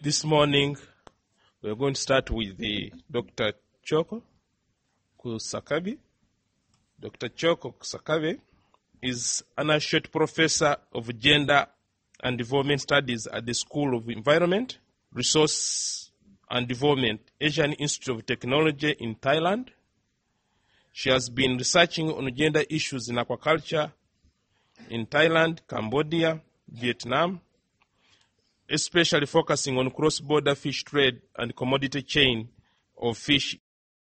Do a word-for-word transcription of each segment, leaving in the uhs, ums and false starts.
This morning, we're going to start with the Doctor Choko Kusakabe. Doctor Choko Kusakabe is an associate professor of gender and development studies at the School of Environment, Resource and Development, Asian Institute of Technology in Thailand. She has been researching on gender issues in aquaculture in Thailand, Cambodia, Vietnam, especially focusing on cross-border fish trade and commodity chain of fish.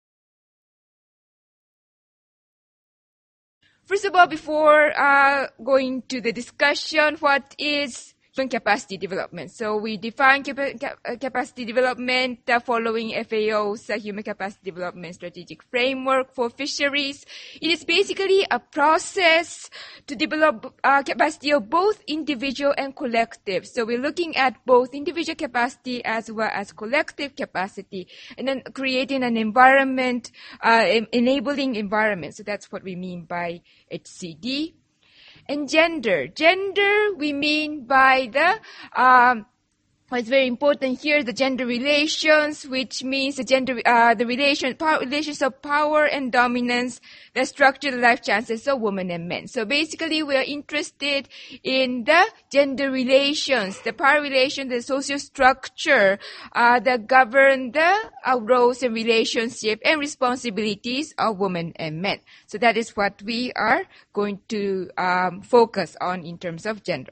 First of all, before uh, going to the discussion, what is human capacity development? So we define capa cap capacity development uh, following F A O's uh, Human Capacity Development Strategic Framework for Fisheries. It is basically a process to develop uh, capacity of both individual and collective. So we're looking at both individual capacity as well as collective capacity, and then creating an environment, uh, enabling environment. So that's what we mean by H C D. And gender. Gender, we mean by the, um, what's very important here, the gender relations, which means the gender, uh, the relation, power, relations of power and dominance that structure the life chances of women and men. So basically, we are interested in the gender relations, the power relation, the social structure, uh, that govern the uh, roles and relationship and responsibilities of women and men. So that is what we are going to um, focus on in terms of gender.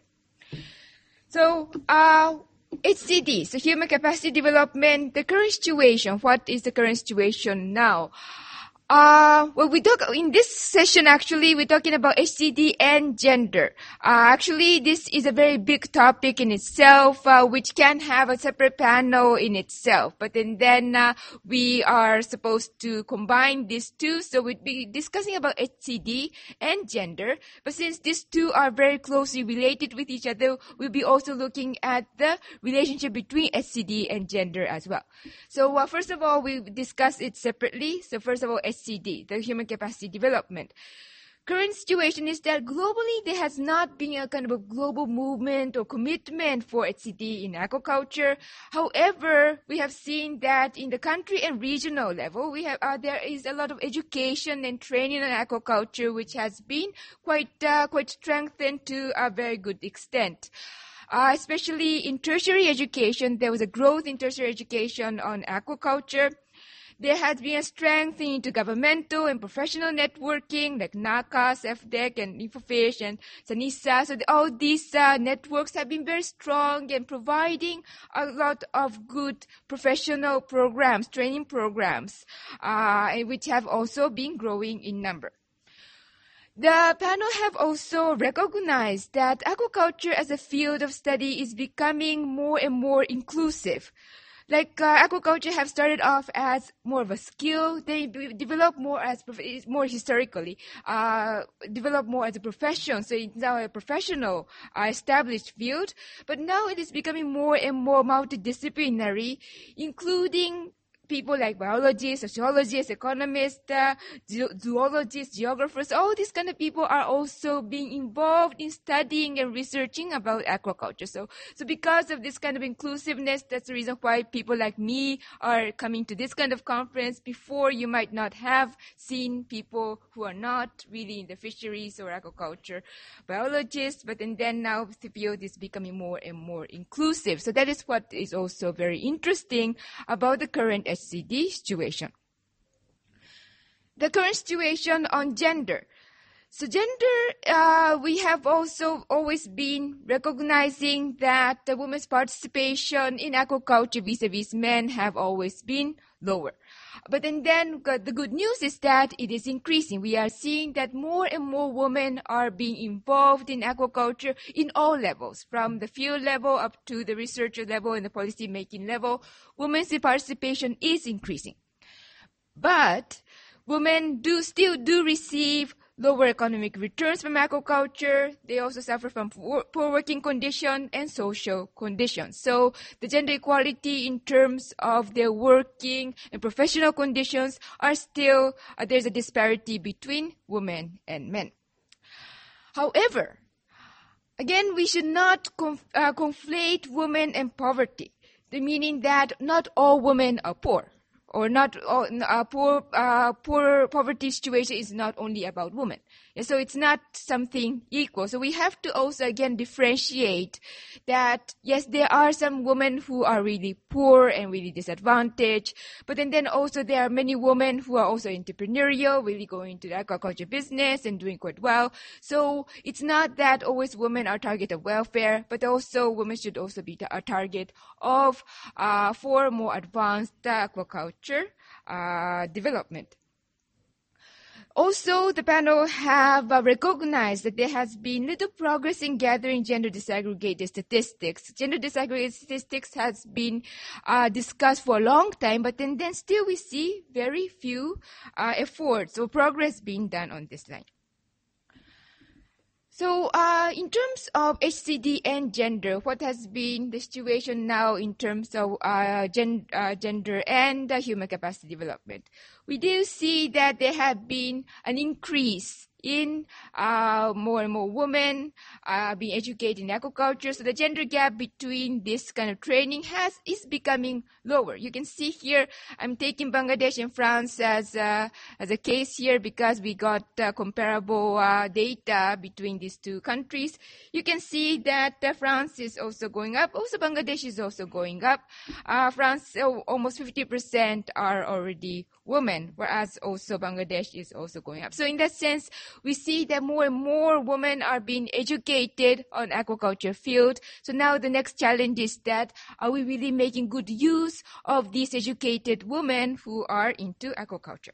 So, uh, H C D, so Human Capacity Development, the current situation, what is the current situation now? Uh, well, we talk, in this session actually, we're talking about H C D and gender. Uh, actually, this is a very big topic in itself, uh, which can have a separate panel in itself. But then, then, uh, we are supposed to combine these two, so we'd be discussing about H C D and gender. But since these two are very closely related with each other, we'll be also looking at the relationship between H C D and gender as well. So, uh, first of all, we discuss it separately. So, first of all, H C D, the Human Capacity Development. Current situation is that globally there has not been a kind of a global movement or commitment for H C D in aquaculture. However, we have seen that in the country and regional level, we have uh, there is a lot of education and training on aquaculture, which has been quite uh, quite strengthened to a very good extent. Uh, especially in tertiary education, there was a growth in tertiary education on aquaculture. There has been a strength into governmental and professional networking like NACA, SEFDEC, and InfoFish, and SANISA. So the, all these uh, networks have been very strong and providing a lot of good professional programs, training programs, uh, which have also been growing in number. The panel have also recognized that aquaculture as a field of study is becoming more and more inclusive. Like uh, aquaculture have started off as more of a skill. They develop more as more historically, uh, develop more as a profession. So it's now a professional, uh, established field. But now it is becoming more and more multidisciplinary, including people like biologists, sociologists, economists, uh, zoologists, geographers, all these kind of people are also being involved in studying and researching about aquaculture. So, so because of this kind of inclusiveness, that's the reason why people like me are coming to this kind of conference. Before, you might not have seen people who are not really in the fisheries or aquaculture biologists, but and then now the field is becoming more and more inclusive. So that is what is also very interesting about the current H C D situation. The current situation on gender. So gender, uh, we have also always been recognizing that the women's participation in aquaculture vis-a-vis men have always been lower. But then, then the good news is that it is increasing. We are seeing that more and more women are being involved in aquaculture in all levels, from the field level up to the researcher level and the policy making level. Women's participation is increasing. But women do still do receive lower economic returns from aquaculture. They also suffer from poor working conditions and social conditions. So the gender equality in terms of their working and professional conditions are still, uh, there's a disparity between women and men. However, again, we should not conf uh, conflate women and poverty. the meaning that not all women are poor. Or not all, uh, poor, uh, poor poverty situation is not only about women. And so it's not something equal. So we have to also again differentiate that yes, there are some women who are really poor and really disadvantaged, but then, then also there are many women who are also entrepreneurial, really going into the agriculture business and doing quite well. So it's not that always women are target of welfare, but also women should also be a target of uh, for more advanced uh, aquaculture uh, development. Also, the panel have uh, recognized that there has been little progress in gathering gender disaggregated statistics. Gender disaggregated statistics has been uh, discussed for a long time, but then, then still we see very few uh, efforts or progress being done on this line. So uh, in terms of H C D and gender, what has been the situation now in terms of uh, gen uh, gender and uh, human capacity development? We do see that there have been an increase in uh, more and more women uh, being educated in aquaculture. So the gender gap between this kind of training has is becoming lower. You can see here, I'm taking Bangladesh and France as a, as a case here because we got uh, comparable uh, data between these two countries. You can see that uh, France is also going up. Also, Bangladesh is also going up. Uh, France, oh, almost fifty percent are already women, whereas also Bangladesh is also going up. So in that sense, we see that more and more women are being educated on aquaculture field. So now the next challenge is that are we really making good use of these educated women who are into aquaculture?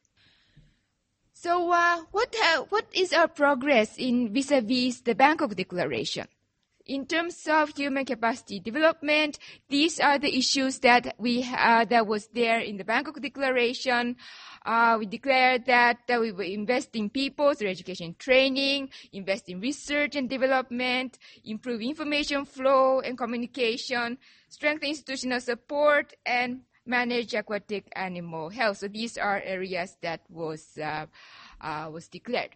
So uh, what uh, what is our progress in vis-a-vis the Bangkok Declaration? In terms of human capacity development, these are the issues that we uh, that was there in the Bangkok Declaration. Uh, we declared that uh, we will invest in people through education and training, invest in research and development, improve information flow and communication, strengthen institutional support, and manage aquatic animal health. So these are areas that was uh, uh, was declared.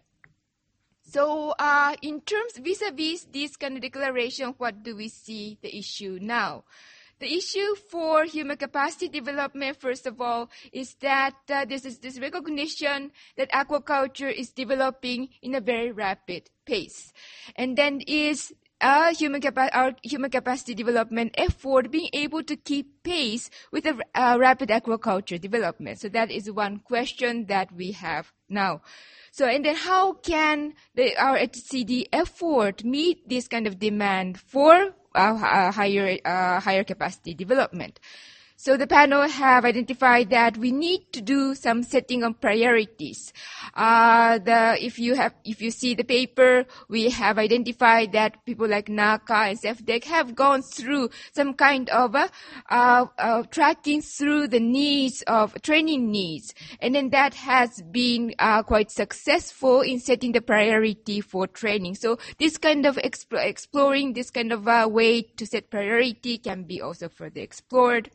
So uh, in terms vis-a-vis this kind of declaration, what do we see the issue now? The issue for human capacity development, first of all, is that uh, this is this recognition that aquaculture is developing in a very rapid pace. And then is our human, capa- our human capacity development effort being able to keep pace with the uh, rapid aquaculture development. So that is one question that we have now. So, and then how can the, our H C D effort meet this kind of demand for uh, uh, higher, uh, higher capacity development? So the panel have identified that we need to do some setting of priorities. Uh, the, if you have, if you see the paper, we have identified that people like NACA and CEFDEC have gone through some kind of a, uh, uh, tracking through the needs of training needs. And then that has been uh, quite successful in setting the priority for training. So this kind of exp- exploring, this kind of uh, way to set priority can be also further explored.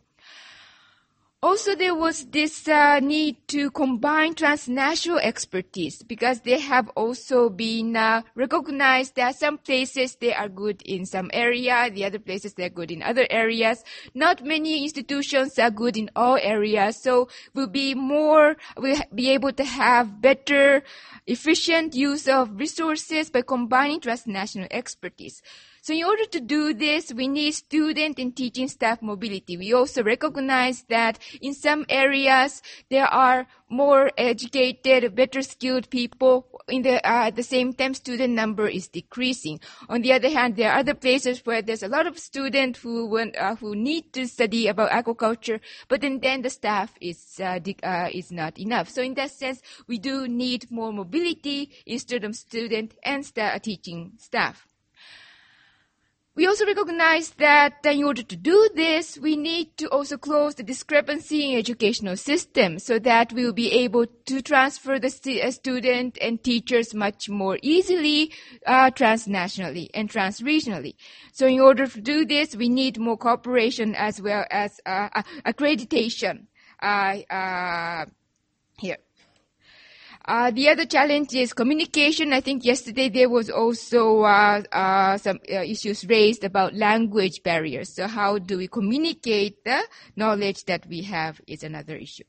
Also, there was this uh, need to combine transnational expertise because they have also been uh, recognized that some places they are good in some area, the other places they are good in other areas. Not many institutions are good in all areas, so we'll be more, we'll be able to have better, efficient use of resources by combining transnational expertise. So in order to do this, we need student and teaching staff mobility. We also recognize that in some areas, there are more educated, better skilled people. In the, uh, at the same time, student number is decreasing. On the other hand, there are other places where there's a lot of students who want, uh, who need to study about aquaculture, but then, then the staff is, uh, uh, is not enough. So in that sense, we do need more mobility instead of student and sta- teaching staff. We also recognize that in order to do this, we need to also close the discrepancy in educational system so that we will be able to transfer the st- student and teachers much more easily uh, transnationally and transregionally. So in order to do this, we need more cooperation as well as uh, accreditation uh, uh, here. Uh, the other challenge is communication. I think yesterday there was also uh, uh, some uh, issues raised about language barriers. So how do we communicate the knowledge that we have is another issue.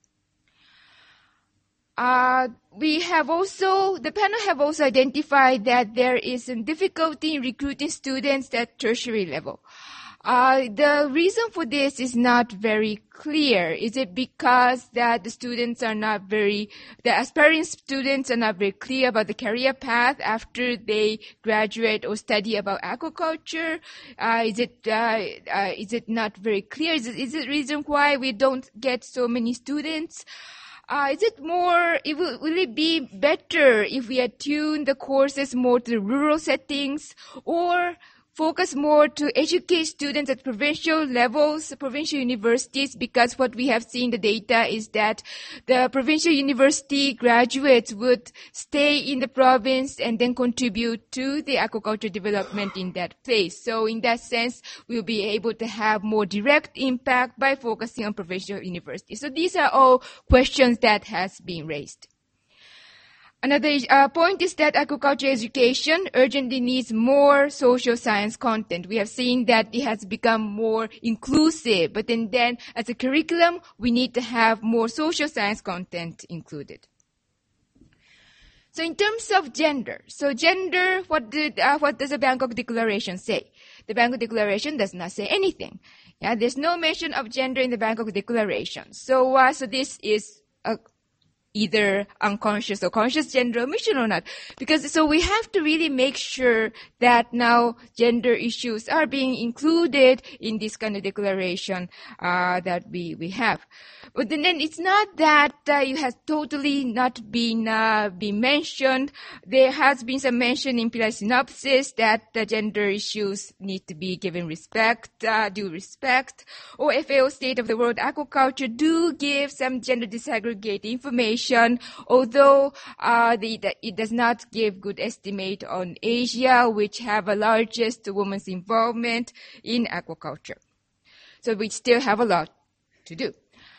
Uh, we have also, the panel have also identified that there is some difficulty in recruiting students at tertiary level. Uh, the reason for this is not very clear. Is it because that the students are not very, the aspiring students are not very clear about the career path after they graduate or study about aquaculture? Uh, is it, uh, uh, is it not very clear? Is it, is it reason why we don't get so many students? Uh, is it more, it will, will it be better if we attune the courses more to the rural settings, or focus more to educate students at provincial levels, provincial universities? Because what we have seen the data is that the provincial university graduates would stay in the province and then contribute to the aquaculture development in that place. So in that sense, we'll be able to have more direct impact by focusing on provincial universities. So these are all questions that has been raised. Another uh, point is that aquaculture education urgently needs more social science content. We have seen that it has become more inclusive, but then, then as a curriculum, we need to have more social science content included. So in terms of gender, so gender, what did uh, what does the Bangkok Declaration say? The Bangkok Declaration does not say anything. Yeah, there's no mention of gender in the Bangkok Declaration. So, uh, so this is a either unconscious or conscious gender omission or not. Because so we have to really make sure that now gender issues are being included in this kind of declaration uh, that we, we have. But then, then it's not that uh, it has totally not been uh, been mentioned. There has been some mention in Pillar Synopsis that uh, gender issues need to be given respect, uh, due respect. Or F A O State of the World Aquaculture do give some gender disaggregated information, although uh, the, the, it does not give good estimate on Asia, which have a largest women's involvement in aquaculture. So we still have a lot to do.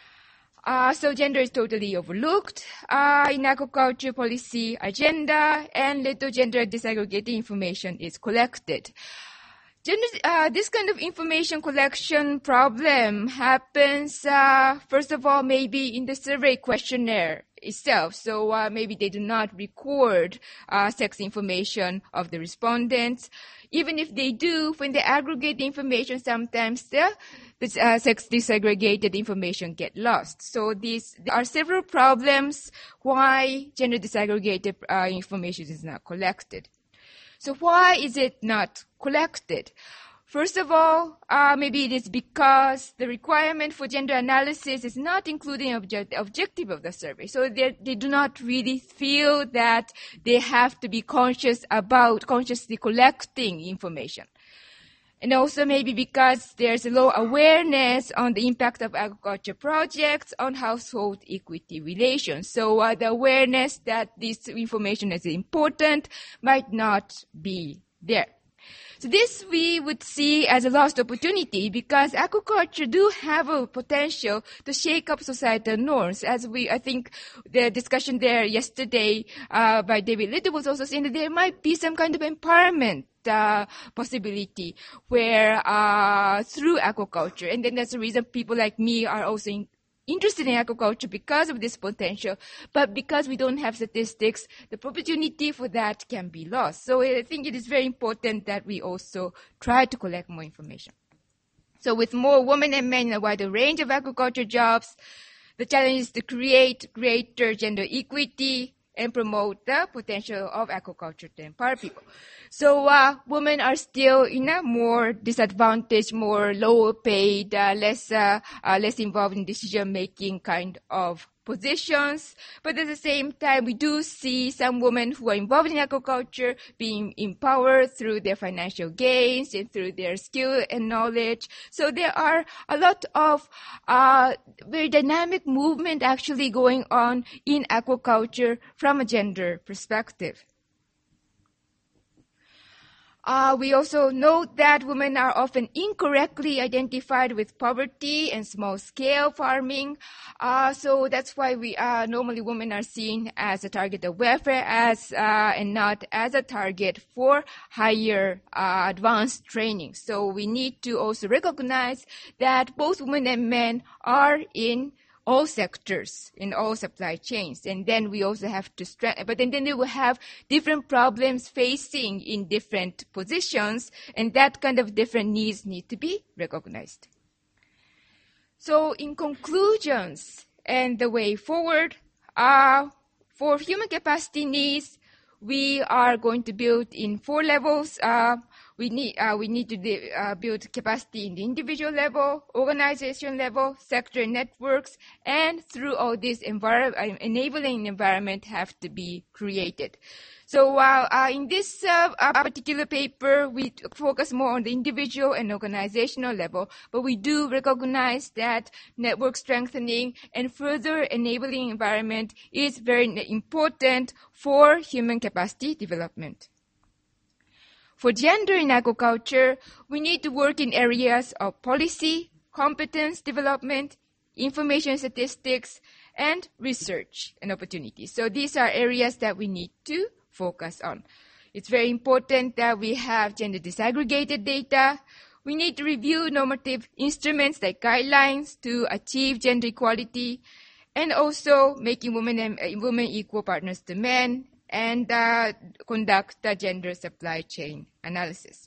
Uh, so gender is totally overlooked uh, in aquaculture policy agenda, and little gender disaggregated information is collected. Gender, uh, this kind of information collection problem happens, uh, first of all, maybe in the survey questionnaire itself. So uh, maybe they do not record uh, sex information of the respondents. Even if they do, when they aggregate the information, sometimes the, the uh, sex disaggregated information get lost. So these, there are several problems why gender disaggregated uh, information is not collected. So why is it not collected? First of all, uh, maybe it is because the requirement for gender analysis is not including object, objective of the survey. So they, they do not really feel that they have to be conscious about consciously collecting information. And also maybe because there's a low awareness on the impact of agriculture projects on household equity relations. So uh, the awareness that this information is important might not be there. So this we would see as a lost opportunity, because aquaculture do have a potential to shake up societal norms. As we, I think the discussion there yesterday uh, by David Little was also saying that there might be some kind of empowerment Uh, possibility where uh, through aquaculture, and then that's the reason people like me are also in, interested in aquaculture, because of this potential. But because we don't have statistics, the opportunity for that can be lost. So I think it is very important that we also try to collect more information. So with more women and men in a wider range of aquaculture jobs, the challenge is to create greater gender equity and promote the potential of aquaculture to empower people. So uh, women are still in a more disadvantaged, more lower paid, uh, less uh, uh, less involved in decision making kind of positions. But at the same time, we do see some women who are involved in aquaculture being empowered through their financial gains and through their skill and knowledge. So there are a lot of uh, very dynamic movement actually going on in aquaculture from a gender perspective. Uh, we also note that women are often incorrectly identified with poverty and small-scale farming. Uh, so that's why we are normally women are seen as a target of welfare as uh, and not as a target for higher uh, advanced training. So we need to also recognize that both women and men are in all sectors, in all supply chains. And then we also have to strengthen, but then, then they will have different problems facing in different positions, and that kind of different needs need to be recognized. So in conclusions and the way forward, uh, for human capacity needs, we are going to build in four levels. Uh, We need, uh, we need to de- uh, build capacity in the individual level, organization level, sector networks, and through all this envir- uh, enabling environment have to be created. So uh, uh, in this uh, uh, particular paper, we focus more on the individual and organizational level, but we do recognize that network strengthening and further enabling environment is very important for human capacity development. For gender in agriculture, we need to work in areas of policy, competence development, information statistics, and research and opportunities. So these are areas that we need to focus on. It's very important that we have gender disaggregated data. We need to review normative instruments like guidelines to achieve gender equality, and also making women and uh, women equal partners to men, and uh, conduct the gender supply chain analysis.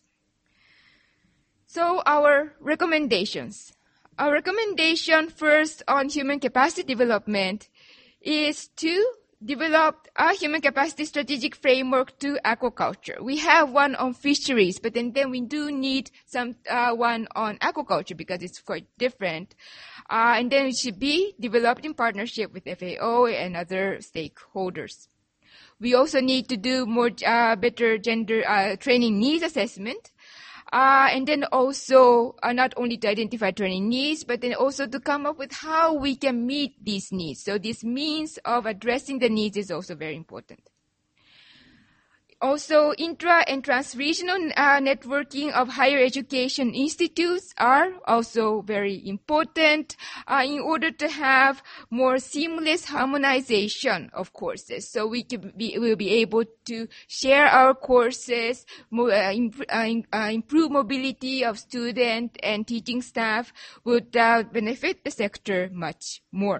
So our recommendations. Our recommendation first on human capacity development is to develop a human capacity strategic framework to aquaculture. We have one on fisheries, but then, then we do need some uh, one on aquaculture because it's quite different. Uh, and then it should be developed in partnership with F A O and other stakeholders. We also need to do more uh, better gender uh, training needs assessment. Uh, and then also uh, not only to identify training needs, but then also to come up with how we can meet these needs. So this means of addressing the needs is also very important. Also, intra and trans-regional uh, networking of higher education institutes are also very important uh, in order to have more seamless harmonization of courses. So we can be, will be able to share our courses, more, uh, imp- uh, uh, improve mobility of student and teaching staff would uh, benefit the sector much more.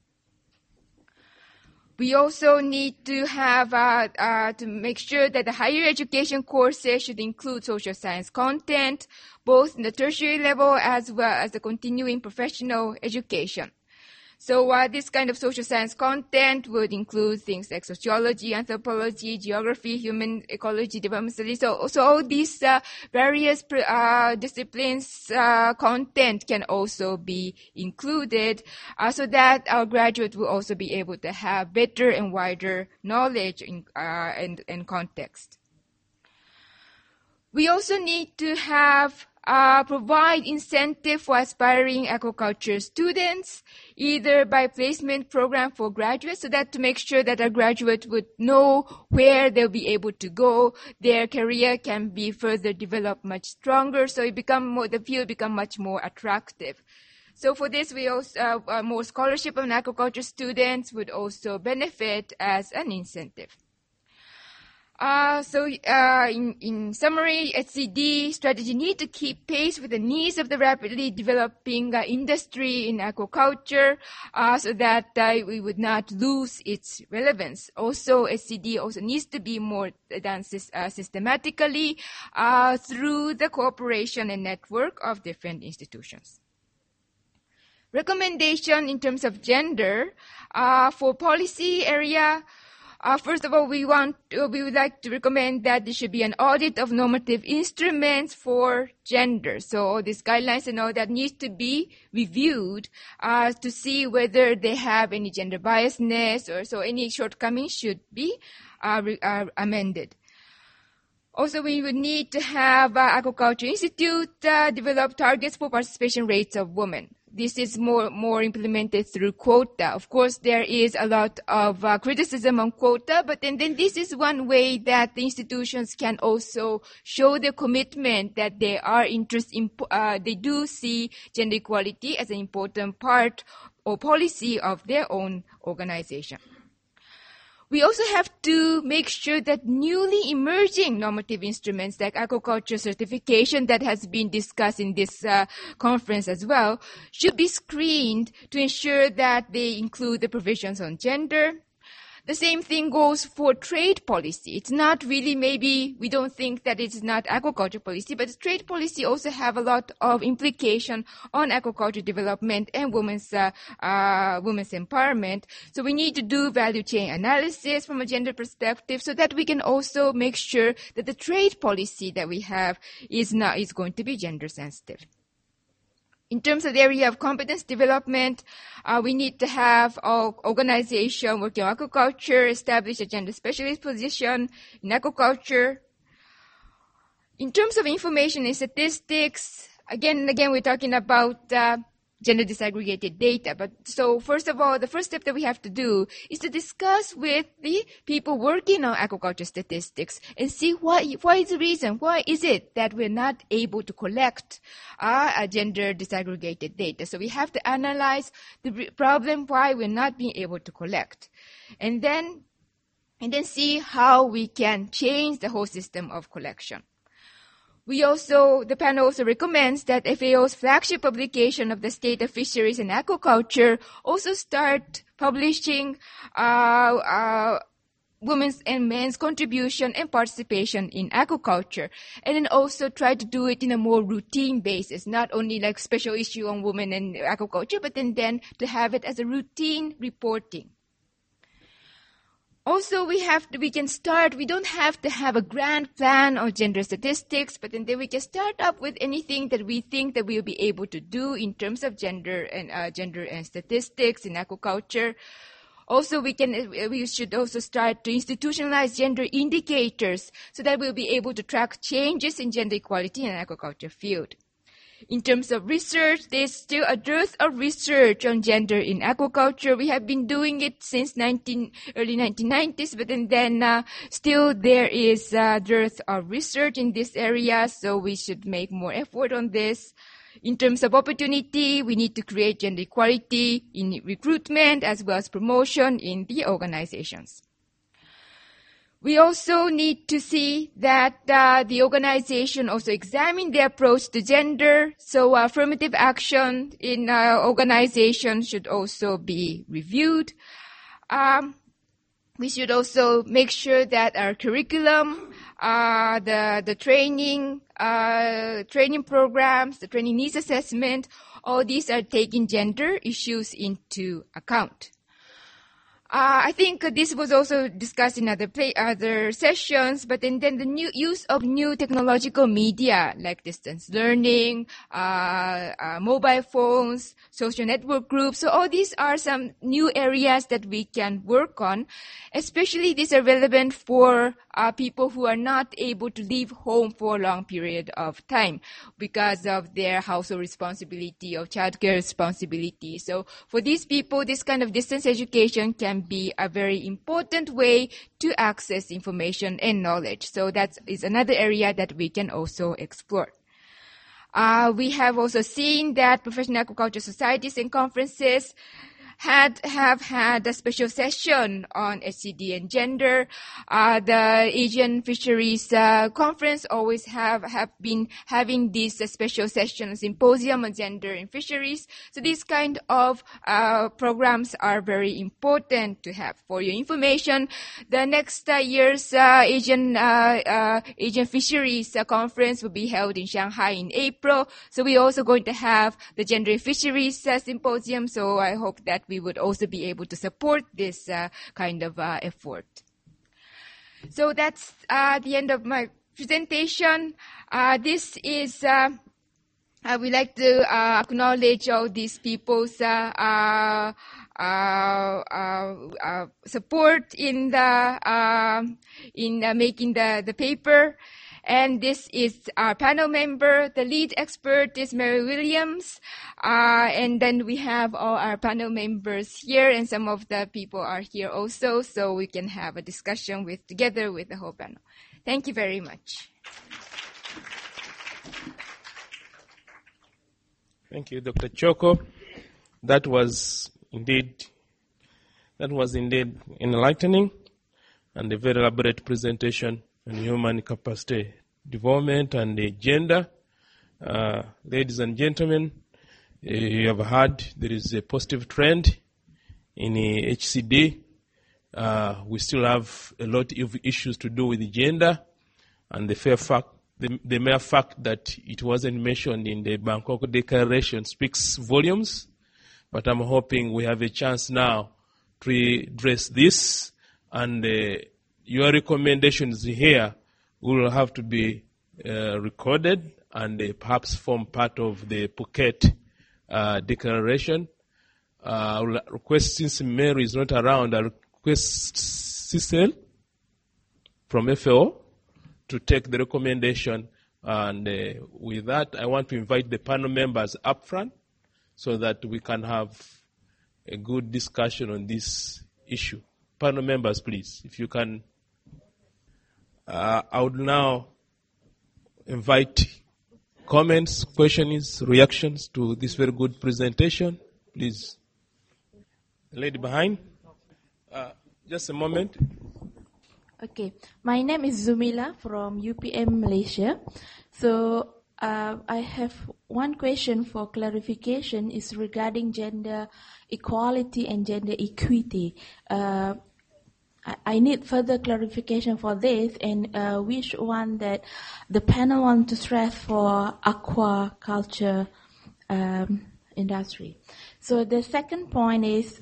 We also need to have uh, uh, to make sure that the higher education courses should include social science content, both in the tertiary level as well as the continuing professional education. So uh, this kind of social science content would include things like sociology, anthropology, geography, human ecology, development studies. So, so all these uh, various uh, disciplines uh, content can also be included uh, so that our graduates will also be able to have better and wider knowledge in, uh, and, and context. We also need to have Uh, provide incentive for aspiring aquaculture students, either by placement program for graduates, so that to make sure that our graduates would know where they'll be able to go, their career can be further developed much stronger, so it become more, the field become much more attractive. So for this, we also uh, uh, more scholarship of aquaculture students would also benefit as an incentive. Uh, so, uh, in, in summary, H C D strategy need to keep pace with the needs of the rapidly developing uh, industry in aquaculture, uh, so that uh, we would not lose its relevance. Also, H C D also needs to be more done uh, systematically uh, through the cooperation and network of different institutions. Recommendation in terms of gender uh, for policy area. Uh, first of all, we want uh, we would like to recommend that there should be an audit of normative instruments for gender. So all these guidelines and all that needs to be reviewed uh, to see whether they have any gender biasness or so any shortcomings should be uh, re- uh, amended. Also, we would need to have uh, Aquaculture Institute uh, develop targets for participation rates of women. this is more more implemented through quota. Of course, there is a lot of uh, criticism on quota, but then, then this is one way that the institutions can also show their commitment that they are interested in, uh, they do see gender equality as an important part or policy of their own organization. We also have to make sure that newly emerging normative instruments like aquaculture certification that has been discussed in this uh, conference as well should be screened to ensure that they include the provisions on gender. The same thing goes for trade policy. It's not really, maybe we don't think that it's not aquaculture policy, but trade policy also have a lot of implication on aquaculture development and women's uh, uh, women's empowerment. So we need to do value chain analysis from a gender perspective so that we can also make sure that the trade policy that we have is not is going to be gender sensitive. In terms of the area of competence development, uh, we need to have our organization working on aquaculture, establish a gender specialist position in aquaculture. In terms of information and statistics, again and again, we're talking about uh, gender disaggregated data. But so first of all, the first step that we have to do is to discuss with the people working on aquaculture statistics and see what, what is the reason, why is it that we're not able to collect uh, gender disaggregated data. So we have to analyze the problem why we're not being able to collect. And then, and then see how we can change the whole system of collection. We also, the panel also recommends that F A O's flagship publication of the state of fisheries and aquaculture also start publishing uh, uh, women's and men's contribution and participation in aquaculture, and then also try to do it in a more routine basis, not only like special issue on women and aquaculture, but then, then to have it as a routine reporting. Also, we have to, we can start, we don't have to have a grand plan on gender statistics, but then, then we can start up with anything that we think that we'll be able to do in terms of gender and uh, gender and statistics in aquaculture. Also, we can, we should also start to institutionalize gender indicators so that we'll be able to track changes in gender equality in the aquaculture field. In terms of research, there's still a dearth of research on gender in aquaculture. We have been doing it since nineteen, early nineteen nineties, but then, then uh, still there is a dearth of research in this area, so we should make more effort on this. In terms of opportunity, we need to create gender equality in recruitment as well as promotion in the organizations. We also need to see that uh, the organization also examine their approach to gender. So uh, affirmative action in uh, organization should also be reviewed. Um, we should also make sure that our curriculum, uh, the the training, uh, training programs, the training needs assessment, all these are taking gender issues into account. Uh, I think uh, this was also discussed in other play, other sessions, but then, then the new use of new technological media like distance learning, uh, uh, mobile phones, social network groups. So all these are some new areas that we can work on. Especially these are relevant for uh, people who are not able to leave home for a long period of time because of their household responsibility or childcare responsibility. So for these people, this kind of distance education can be a very important way to access information and knowledge. So that is another area that we can also explore. Uh, we have also seen that professional aquaculture societies and conferences had have had a special session on H C D and gender. Uh, the Asian Fisheries uh, Conference always have, have been having this uh, special session, symposium on gender in fisheries. So these kind of uh, programs are very important to have. For your information, the next uh, year's uh, Asian uh, uh, Asian Fisheries uh, Conference will be held in Shanghai in April. So we're also going to have the Gender in Fisheries uh, Symposium. So I hope that we would also be able to support this uh, kind of uh, effort. So that's uh, the end of my presentation. Uh, this is, uh, I would like to uh, acknowledge all these people's uh, uh, uh, uh, uh, support in the uh, in uh, making the, the paper. And this is our panel member. The lead expert is Mary Williams. Uh, and then we have all our panel members here, and some of the people are here also, so we can have a discussion with together with the whole panel. Thank you very much. Thank you, Doctor Choco. That was indeed, that was indeed enlightening and a very elaborate presentation on human capacity development and the gender. Uh, ladies and gentlemen, uh, you have heard there is a positive trend in uh, H C D. Uh, we still have a lot of issues to do with the gender, and the fair fact, the, the mere fact that it wasn't mentioned in the Bangkok Declaration speaks volumes. But I'm hoping we have a chance now to address this, and uh, your recommendations here will have to be uh, recorded and uh, perhaps form part of the Phuket uh, Declaration. Uh, I will request, since Mary is not around, I request Cecil from F A O to take the recommendation. And uh, with that, I want to invite the panel members up front so that we can have a good discussion on this issue. Panel members, please, if you can. Uh, I would now invite comments, questions, reactions to this very good presentation. Please. The lady behind. Uh, just a moment. Okay. My name is Zumila from U P M Malaysia. So uh, I have one question for clarification is regarding gender equality and gender equity. Uh, I, I need further clarification for this, and uh, which one that the panel want to stress for aquaculture um, industry. So the second point is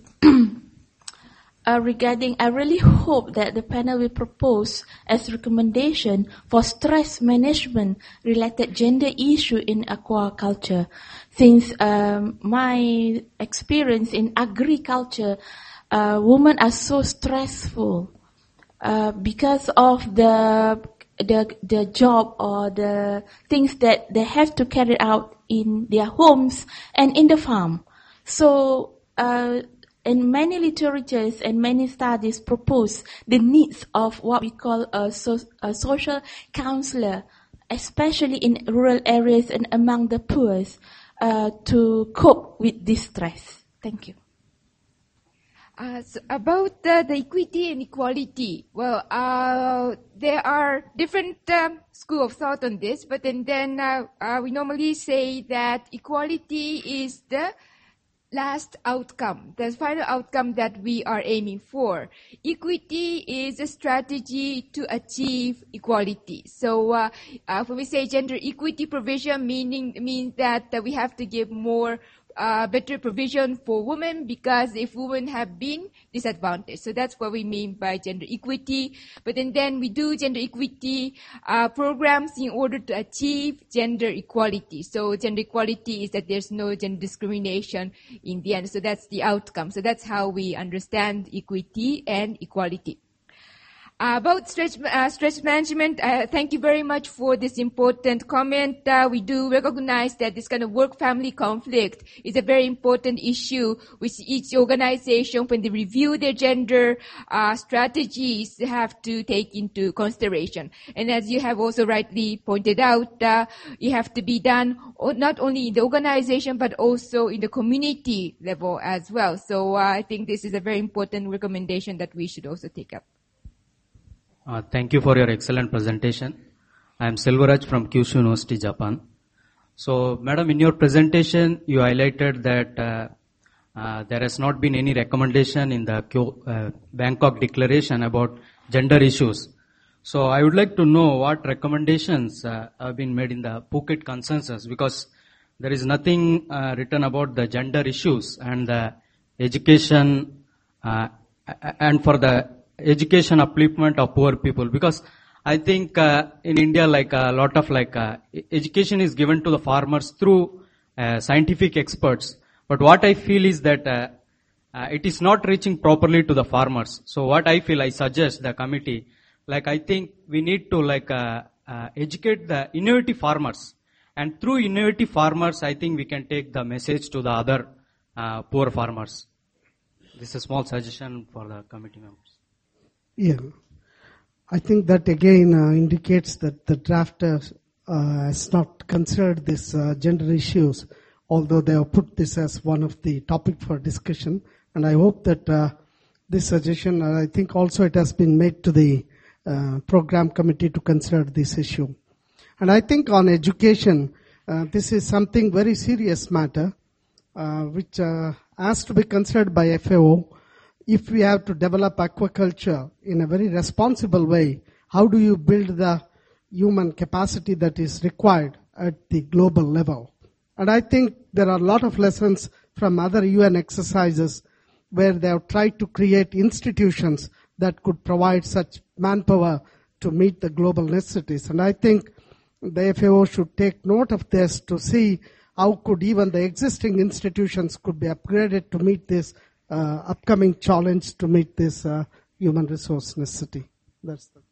Uh, regarding, I really hope that the panel will propose as recommendation for stress management related gender issue in aquaculture. Since um, my experience in agriculture, uh, women are so stressful uh, because of the the the job or the things that they have to carry out in their homes and in the farm. So. Uh, And many literatures and many studies propose the needs of what we call a, so, a social counselor, especially in rural areas and among the poor, uh, to cope with this stress. Thank you. Uh, so about uh, the equity and equality, well, uh, there are different um, school of thought on this, but then, then uh, uh, we normally say that equality is the last outcome, the final outcome that we are aiming for. Equity is a strategy to achieve equality. So uh, uh, when we say gender equity provision, meaning means that uh, we have to give more uh, better provision for women, because if women have been disadvantaged. So that's what we mean by gender equity. But then, then we do gender equity uh, programs in order to achieve gender equality. So gender equality is that there's no gender discrimination in the end. So that's the outcome. So that's how we understand equity and equality. Uh, about stress, uh, stress management, uh, thank you very much for this important comment. Uh, we do recognize that this kind of work-family conflict is a very important issue which each organization, when they review their gender uh, strategies, have to take into consideration. And as you have also rightly pointed out, uh, it have to be done not only in the organization but also in the community level as well. So uh, I think this is a very important recommendation that we should also take up. Uh, thank you for your excellent presentation. I am Selvaraj from Kyushu University, Japan. So, Madam, in your presentation, you highlighted that uh, uh, there has not been any recommendation in the uh, Bangkok Declaration about gender issues. So, I would like to know what recommendations uh, have been made in the Phuket Consensus, because there is nothing uh, written about the gender issues and the education uh, and for the education upliftment of poor people, because I think uh, in India, like a lot of like uh, education is given to the farmers through uh, scientific experts. But what I feel is that uh, uh, it is not reaching properly to the farmers. So what I feel, I suggest the committee, like I think we need to like uh, uh, educate the innovative farmers. And through innovative farmers, I think we can take the message to the other uh, poor farmers. This is a small suggestion for the committee members. Yeah. I think that again uh, indicates that the draft uh, has not considered these uh, gender issues, although they have put this as one of the topic for discussion. And I hope that uh, this suggestion, uh, I think also it has been made to the uh, program committee to consider this issue. And I think on education, uh, this is something very serious matter, uh, which uh, has to be considered by F A O. If we have to develop aquaculture in a very responsible way, how do you build the human capacity that is required at the global level? And I think there are a lot of lessons from other U N exercises where they have tried to create institutions that could provide such manpower to meet the global necessities. And I think the F A O should take note of this to see how could even the existing institutions could be upgraded to meet this uh, upcoming challenge, to meet this uh, human resource necessity. That's the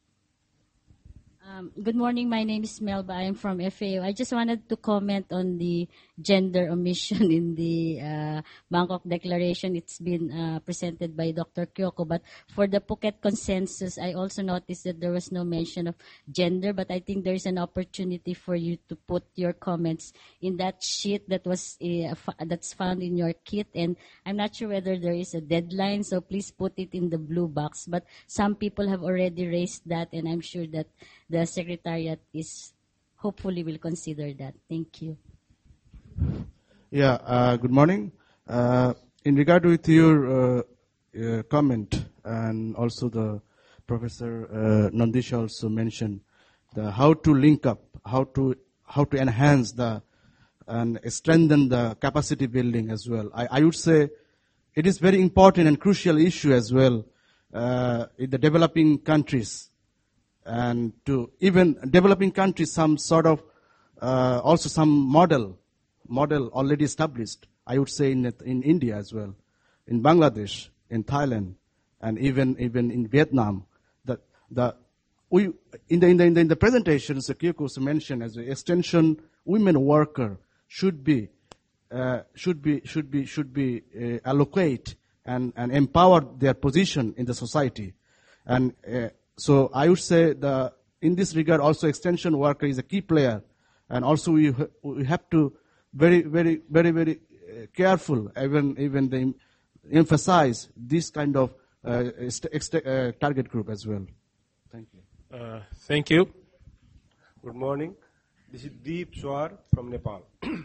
Um, good morning. My name is Melba. I'm from F A O. I just wanted to comment on the gender omission in the uh, Bangkok Declaration. It's been uh, presented by Doctor Kyoko. But for the Phuket Consensus, I also noticed that there was no mention of gender. But I think there's an opportunity for you to put your comments in that sheet that was uh, f- that's found in your kit. And I'm not sure whether there is a deadline, so please put it in the blue box. But some people have already raised that, and I'm sure that the Secretariat is hopefully will consider that. Thank you. Yeah, uh, good morning. Uh, in regard with your uh, uh, comment, and also the Professor uh, Nandisha also mentioned the how to link up, how to how to enhance the and strengthen the capacity building as well. I, I would say it is very important and crucial issue as well uh, in the developing countries. And to even developing countries, some sort of, uh, also some model, model already established, I would say in in India as well, in Bangladesh, in Thailand, and even even in Vietnam. The, the, we, in the, in the, in the, in the presentations, the Kyoko mentioned as an extension, women worker should be, uh, should be, should be, should be, uh, allocate and, and empower their position in the society. And, uh, So I would say the in this regard also extension worker is a key player, and also we we have to very very very very careful even even they emphasize this kind of uh, uh, target group as well. Thank you. Uh, thank you. Good morning. This is Deep Swar from Nepal.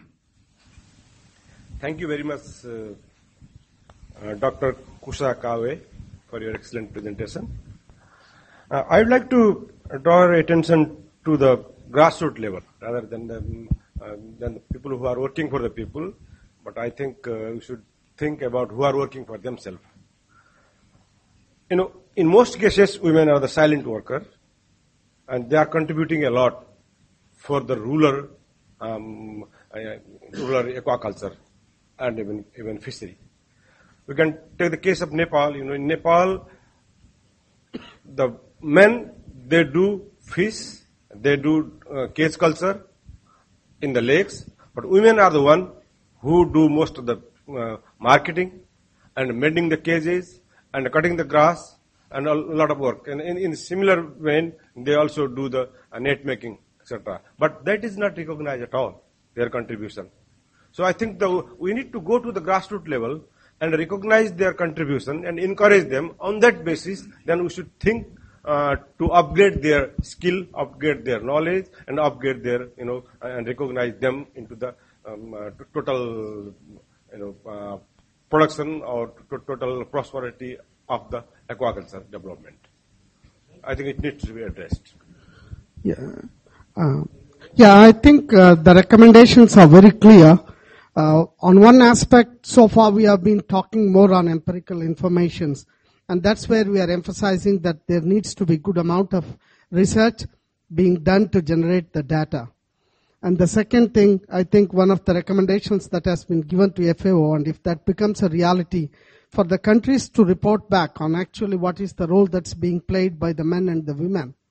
Thank you very much, uh, uh, Doctor Kusha Kawe, for your excellent presentation. Uh, I would like to draw your attention to the grassroots level rather than the, uh, than the people who are working for the people. But I think uh, we should think about who are working for themselves. You know, in most cases, women are the silent workers, and they are contributing a lot for the rural, um, uh, rural aquaculture and even even fishery. We can take the case of Nepal. You know, in Nepal, the men, they do fish, they do uh, cage culture in the lakes, but women are the one who do most of the uh, marketing and mending the cages and cutting the grass and a lot of work. And in, in similar vein, they also do the uh, net making, et cetera. But that is not recognized at all, their contribution. So I think the, we need to go to the grassroots level and recognize their contribution and encourage them. On that basis, then we should think Uh, to upgrade their skill, upgrade their knowledge, and upgrade their, you know, and recognize them into the um, uh, total, you know, uh, production or to total prosperity of the aquaculture development. I think it needs to be addressed. Yeah, uh, yeah. I think uh, the recommendations are very clear. Uh, on one aspect, so far we have been talking more on empirical informations. And that's where we are emphasizing that there needs to be good amount of research being done to generate the data. And the second thing, I think one of the recommendations that has been given to F A O, and if that becomes a reality, for the countries to report back on actually what is the role that's being played by the men and the women.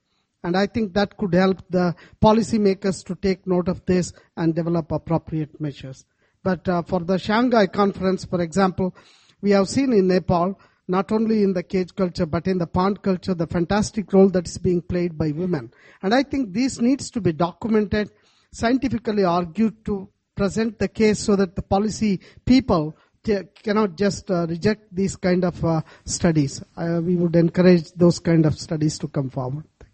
And I think that could help the policymakers to take note of this and develop appropriate measures. But uh, for the Shanghai conference, for example, we have seen in Nepal, not only in the cage culture, but in the pond culture, the fantastic role that is being played by women. And I think this needs to be documented, scientifically argued to present the case so that the policy people t- cannot just uh, reject these kind of uh, studies. Uh, we would encourage those kind of studies to come forward. Thank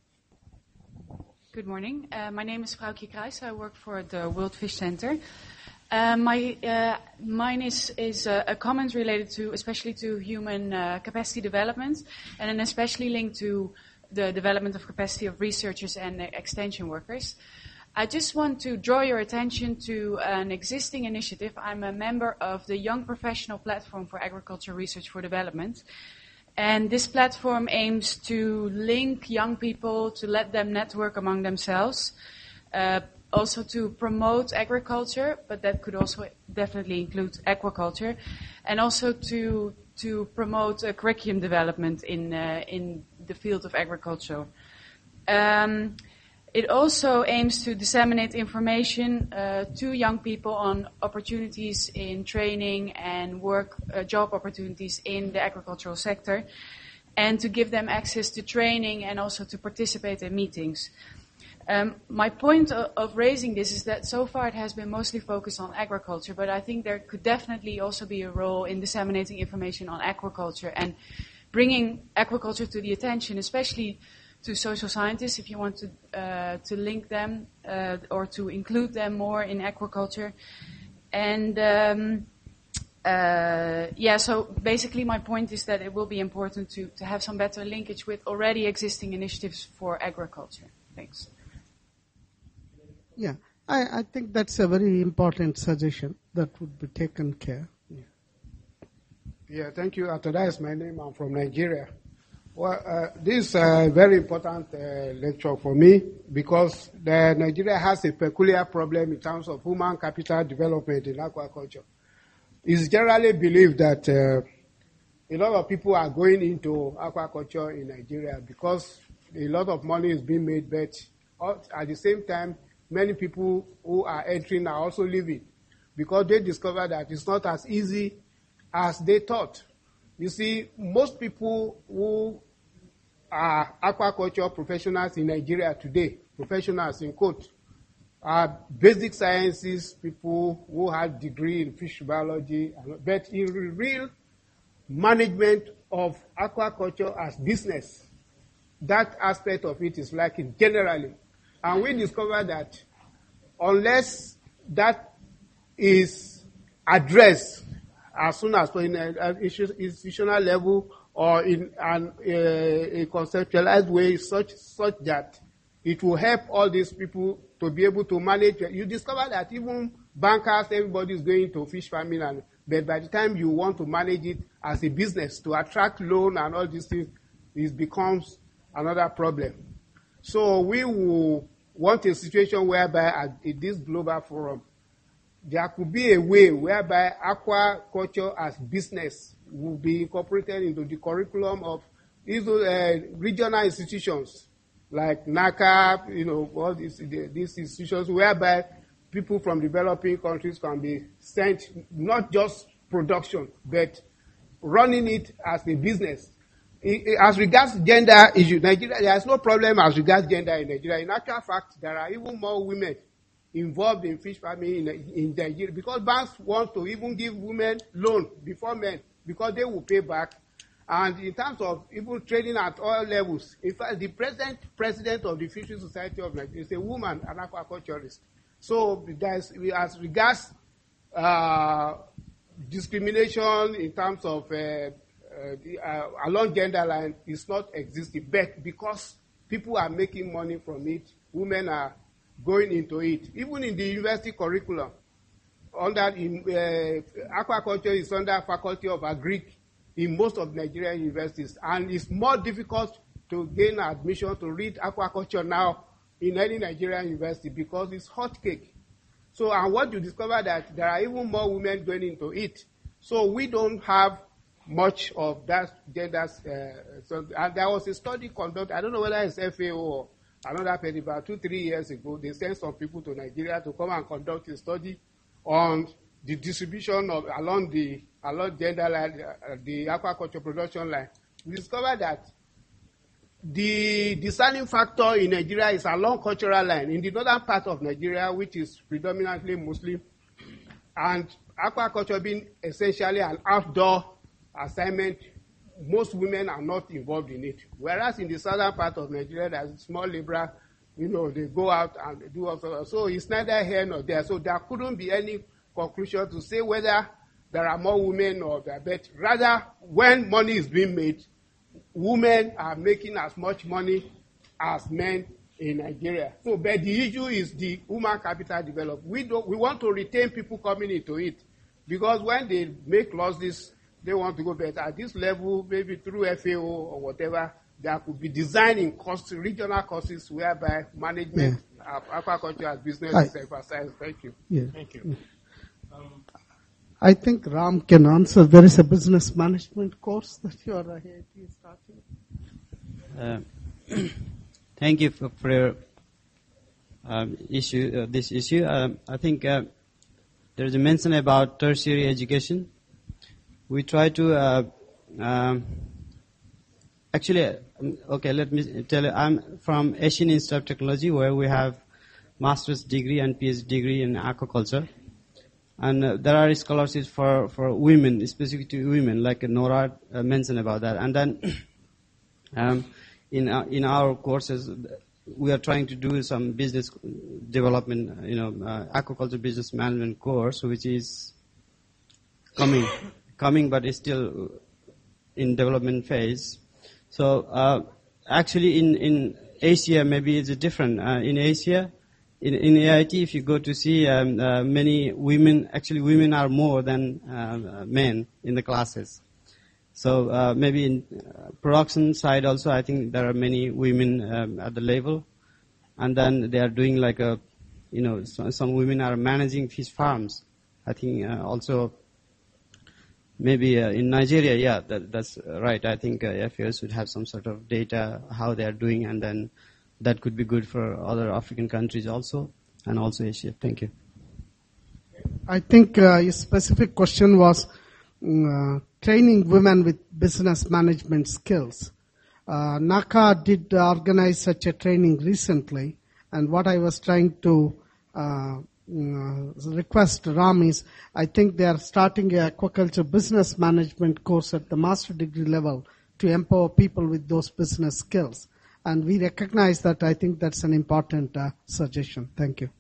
you. Good morning. Uh, my name is Vrouwtje Kruijs. I work for the World Fish Center. Uh, my, uh, mine is, is a, a comment related to, especially to human uh, capacity development, and then especially linked to the development of capacity of researchers and uh, extension workers. I just want to draw your attention to an existing initiative. I'm a member of the Young Professional Platform for Agriculture Research for Development. And this platform aims to link young people, to let them network among themselves, uh, also to promote agriculture, but that could also definitely include aquaculture, and also to to promote uh, curriculum development in uh, in the field of agriculture. Um, it also aims to disseminate information uh, to young people on opportunities in training and work uh, job opportunities in the agricultural sector, and to give them access to training and also to participate in meetings. Um, my point of, of raising this is that so far it has been mostly focused on agriculture, but I think there could definitely also be a role in disseminating information on aquaculture and bringing aquaculture to the attention, especially to social scientists, if you want to uh, to link them uh, or to include them more in aquaculture. And um, uh, yeah, so basically my point is that it will be important to, to have some better linkage with already existing initiatives for agriculture. Thanks. Yeah, I, I think that's a very important suggestion that would be taken care. Yeah, yeah thank you. Atoda is my name. I'm from Nigeria. Well, uh, this is a very important uh, lecture for me because the Nigeria has a peculiar problem in terms of human capital development in aquaculture. It's generally believed that uh, a lot of people are going into aquaculture in Nigeria because a lot of money is being made, but at the same time, many people who are entering are also leaving because they discover that it's not as easy as they thought. You see, most people who are aquaculture professionals in Nigeria today, professionals in quote, are basic sciences people who have degree in fish biology, but in real management of aquaculture as business, that aspect of it is lacking generally. And we discovered that unless that is addressed as soon as possible in an institutional level or in an, uh, a conceptualized way such, such that it will help all these people to be able to manage. You discover that even bankers, everybody is going to fish farming, and, but by the time you want to manage it as a business to attract loan and all these things, it becomes another problem. So we will want a situation whereby at, at this global forum, there could be a way whereby aquaculture as business will be incorporated into the curriculum of these uh, regional institutions like NACA, you know, all these, these institutions whereby people from developing countries can be sent, not just production, but running it as a business. As regards gender issue, Nigeria, there is no problem as regards gender in Nigeria. In actual fact, there are even more women involved in fish farming in, in Nigeria because banks want to even give women loan before men because they will pay back. And in terms of even trading at all levels, in fact, the present president of the Fisheries Society of Nigeria is a woman, an aquaculturist. So there's, as regards uh, discrimination in terms of uh, Uh, the, uh, along gender line is not existing, but because people are making money from it, women are going into it. Even in the university curriculum, under in, uh, aquaculture is under Faculty of Agric in most of Nigerian universities, and it's more difficult to gain admission to read aquaculture now in any Nigerian university because it's hot cake. So, and what you discover that there are even more women going into it. So we don't have much of that gender. Uh, so, and there was a study conducted, I don't know whether it's F A O or another period, about two, three years ago, they sent some people to Nigeria to come and conduct a study on the distribution of along the along gender line, uh, the aquaculture production line. We discovered that the deciding factor in Nigeria is along cultural line. In the northern part of Nigeria, which is predominantly Muslim, and aquaculture being essentially an outdoor assignment, most women are not involved in it. Whereas in the southern part of Nigeria, there's small liberal, you know, they go out and they do also. So it's neither here nor there. So there couldn't be any conclusion to say whether there are more women or there, but rather when money is being made, women are making as much money as men in Nigeria. So, but the issue is the human capital development. We don't. We want to retain people coming into it, because when they make losses, they want to go better. At this level, maybe through F A O or whatever, there could be designing costs, regional courses whereby management yeah. of aquaculture as business I, is emphasized. Thank you. Yeah. Thank you. Yeah. Um, I think Ram can answer. There is a business management course that you are starting. Uh, thank you for, for your um, issue. Uh, this issue, um, I think uh, there is a mention about tertiary education. We try to uh, um, actually. Okay, let me tell you. I'm from Asian Institute of Technology, where we have master's degree and PhD degree in aquaculture. And uh, there are scholarships for, for women, specific to women, like Nora uh, mentioned about that. And then um, in uh, in our courses, we are trying to do some business development, you know, uh, aquaculture business management course, which is coming, coming, but is still in development phase. So uh, actually, in in Asia, maybe it's different. Uh, in Asia. In, in A I T, if you go to see um, uh, many women, actually women are more than uh, men in the classes. So uh, maybe in uh, production side also, I think there are many women um, at the level, and then they are doing like a, you know, so, some women are managing fish farms. I think uh, also maybe uh, in Nigeria, yeah, that, that's right. I think uh, F A O should have some sort of data how they are doing, and then that could be good for other African countries also, and also Asia. Thank you. I think uh, your specific question was uh, training women with business management skills. Uh, NACA did organize such a training recently, and what I was trying to uh, uh, request Ram is, I think they are starting a aquaculture business management course at the master degree level to empower people with those business skills. And we recognize that. I think that's an important uh, suggestion. Thank you.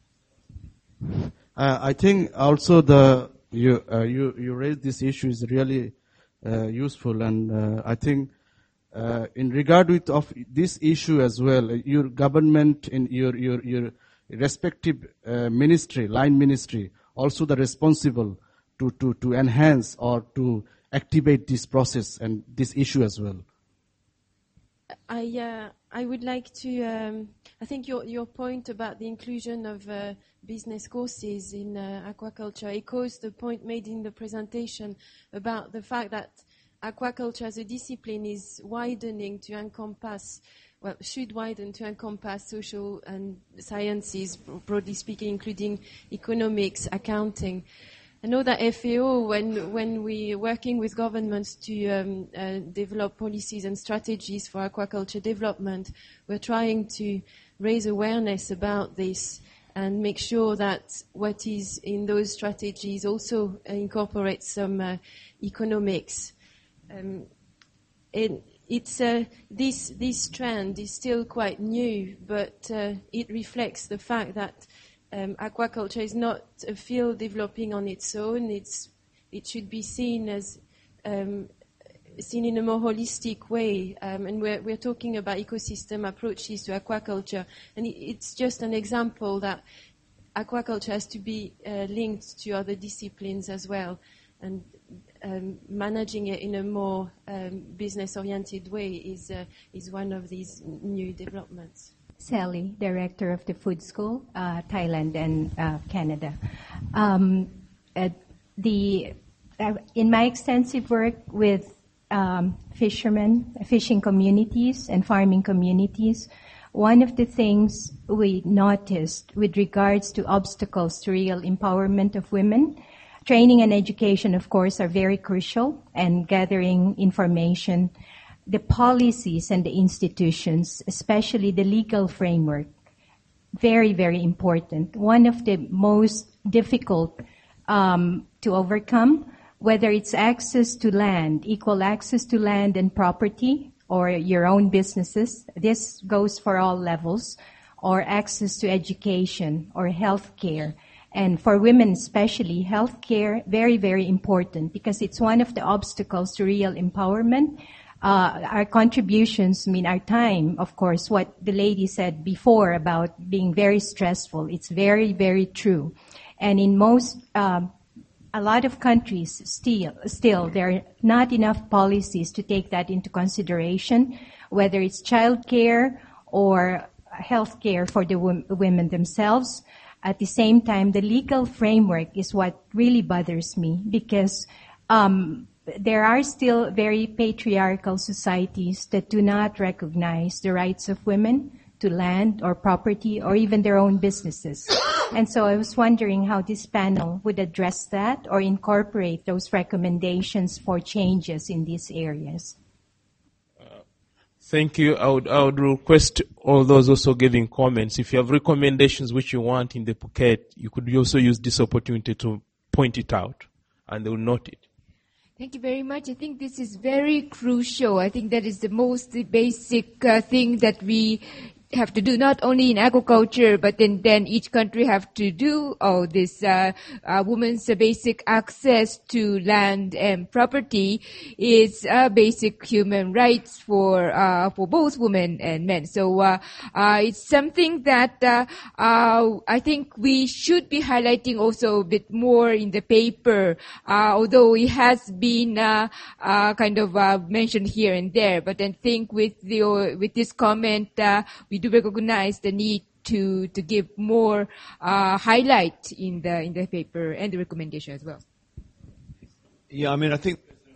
Uh, I think also the you uh, you you raised this issue is really uh, useful, and uh, I think uh, in regard with of this issue as well, your government in your your your respective uh, ministry, line ministry, also the responsible to to to enhance or to activate this process and this issue as well. I uh, I would like to. Um, I think your your point about the inclusion of uh, business courses in uh, aquaculture echoes the point made in the presentation about the fact that aquaculture as a discipline is widening to encompass, well, should widen to encompass social and sciences, broadly speaking, including economics, accounting. I know that F A O, when when we're working with governments to um, uh, develop policies and strategies for aquaculture development, we're trying to raise awareness about this and make sure that what is in those strategies also incorporates some uh, economics. Um, it, it's uh, this this trend is still quite new, but uh, it reflects the fact that Um, aquaculture is not a field developing on its own. It's, it should be seen as um, seen in a more holistic way. Um, and we're, we're talking about ecosystem approaches to aquaculture. And it, it's just an example that aquaculture has to be uh, linked to other disciplines as well. And um, managing it in a more um, business-oriented way is, uh, is one of these new developments. Sally, Director of the Food School, uh, Thailand and uh, Canada. Um, uh, the uh, in my extensive work with um, fishermen, fishing communities and farming communities, one of the things we noticed with regards to obstacles to real empowerment of women, training and education, of course, are very crucial, and gathering information. The policies and the institutions, especially the legal framework, very, very important. One of the most difficult um, to overcome, whether it's access to land, equal access to land and property, or your own businesses, this goes for all levels, or access to education or health care. And for women especially, health care, very, very important, because it's one of the obstacles to real empowerment. Uh, our contributions, I mean, our time, of course, what the lady said before about being very stressful, it's very, very true. And in most, um, a lot of countries still, still, there are not enough policies to take that into consideration, whether it's child care or health care for the w- women themselves. At the same time, the legal framework is what really bothers me, because um, there are still very patriarchal societies that do not recognize the rights of women to land or property or even their own businesses. And so I was wondering how this panel would address that or incorporate those recommendations for changes in these areas. Thank you. I would, I would request all those also giving comments. If you have recommendations which you want in the Phuket, you could also use this opportunity to point it out, and they will note it. Thank you very much. I think this is very crucial. I think that is the most basic uh, thing that we have to do, not only in agriculture, but then, then each country have to do all this. Uh, uh, women's uh, basic access to land and property is uh, basic human rights for uh, for both women and men. So uh, uh, it's something that uh, uh, I think we should be highlighting also a bit more in the paper, uh, although it has been uh, uh, kind of uh, mentioned here and there. But I think with the uh, with this comment, uh, we do recognize the need to to give more uh, highlight in the in the paper and the recommendation as well. Yeah, I mean, I think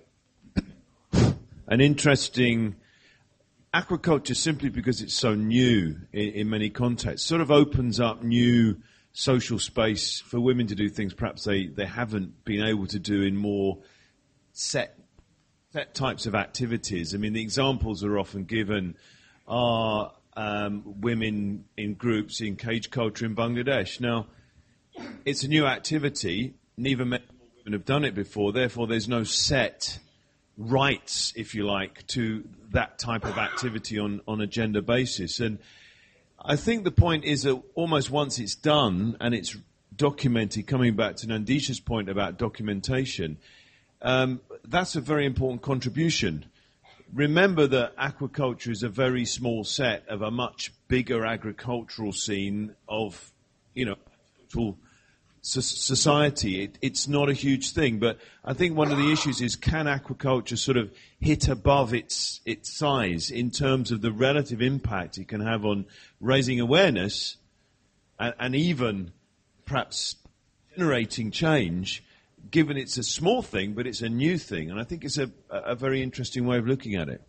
an interesting aquaculture, simply because it's so new in, in many contexts, sort of opens up new social space for women to do things perhaps they, they haven't been able to do in more set set types of activities. I mean, the examples are often given are Um, women in groups in cage culture in Bangladesh. Now, it's a new activity. Neither men nor women have done it before. Therefore, there's no set rights, if you like, to that type of activity on, on a gender basis. And I think the point is that almost once it's done and it's documented, coming back to Nandisha's point about documentation, um, that's a very important contribution. Remember that aquaculture is a very small set of a much bigger agricultural scene of, you know, total society. It, it's not a huge thing, but I think one of the issues is, can aquaculture sort of hit above its its size in terms of the relative impact it can have on raising awareness and, and even perhaps generating change, given it's a small thing, but it's a new thing. And I think it's a, a very interesting way of looking at it.